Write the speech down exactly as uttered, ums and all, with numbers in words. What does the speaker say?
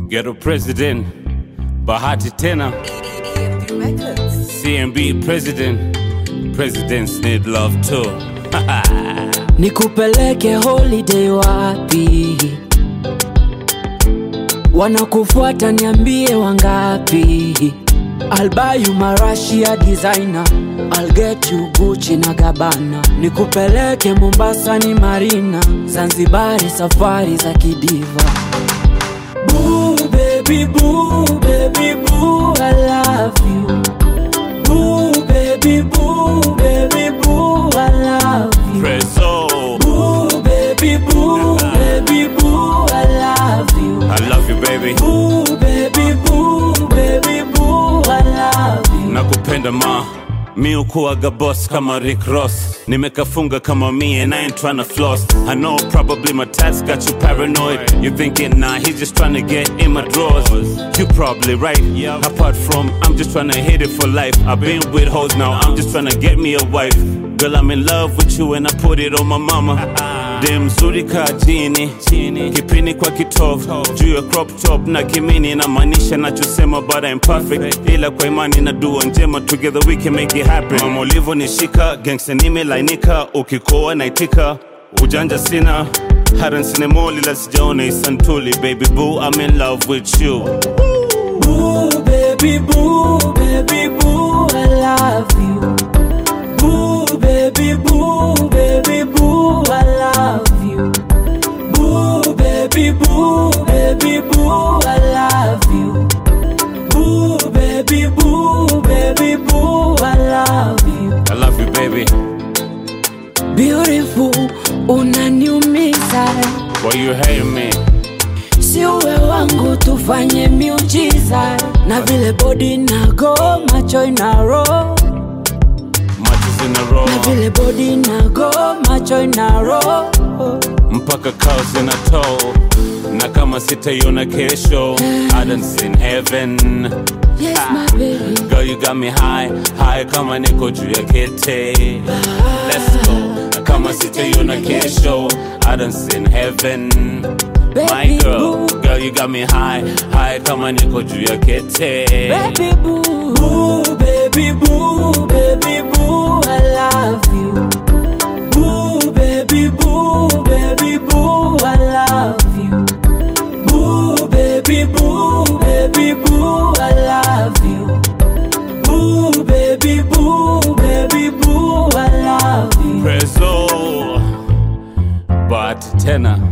Ghetto President, Bahati tena. C M B President, Presidents need love too. Nikupeleke holiday wapi? Wanakufuata niambie wangapi? I'll buy you Marashia designer, I'll get you Gucci na Gabbana. Nikupeleke Mombasa ni Marina, Zanzibari safari za kidiva. Boo baby boo, baby boo, I love you. Boo baby boo, baby boo, I love you. Prezo. Boo baby boo, baby boo, I love you. I love you baby. Boo baby boo, baby boo, I love you. Nakupenda ma, mi ukuaga boss kama Rick Ross. Nimekafunga kama me and I ain't tryna floss. I know probably my tats got you paranoid. You thinking nah, he's just tryna get in my drawers. You probably right, apart from I'm just tryna hit it for life. I've been with hoes now, I'm just tryna get me a wife. Girl, I'm in love with you and I put it on my mama. Dem mzuri ka jini, kipini kwa kitovu, juu ya crop top na kimini na manisha nachosema but I'm perfect. Ila kwa imani na dua njema, together we can make it happen. Mama ulivo nishika, gangsta nimelainika, ukikoa naitika, ujanja sina. Haran sinemoli la sijaona isantuli, baby boo, I'm in love with you. Boo baby boo, baby boo, I love you. Boo baby boo, baby boo, I love you. Boo baby boo, baby boo, I love you. Boo baby boo, baby boo, I love you. I love you baby. Beautiful, unaniumiza. Why you hate me? Si uwe wangu tufanye miujiza. Na vile body na go, macho ina roll. Matches in a row. Na vile body na go, macho ina roll. Mpaka cows in a toe. Na kama sitaiona kesho, I done seen heaven. Yes, my baby. Girl, you got me high, high kama niko juu ya kete. Let's go. Na kama sitaiona kesho, I done seen heaven. My girl, girl, you got me high, high kama niko juu ya kete. Baby boo, boo, baby boo, baby boo, I love you. Boo, baby boo, baby boo, I love you. Boo, baby boo, baby boo, I love you. Boo, baby boo, baby boo, I love you. Prezo, but tena.